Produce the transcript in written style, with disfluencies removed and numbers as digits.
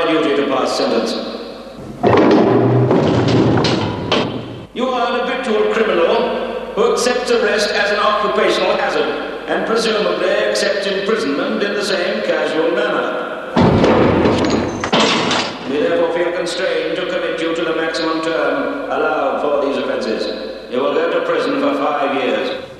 duty to pass sentence. You are an habitual criminal who accepts arrest as an occupational hazard and presumably accepts imprisonment in the same casual manner. We therefore feel constrained to commit you to the maximum term allowed for these offences. You will go to prison for 5 years.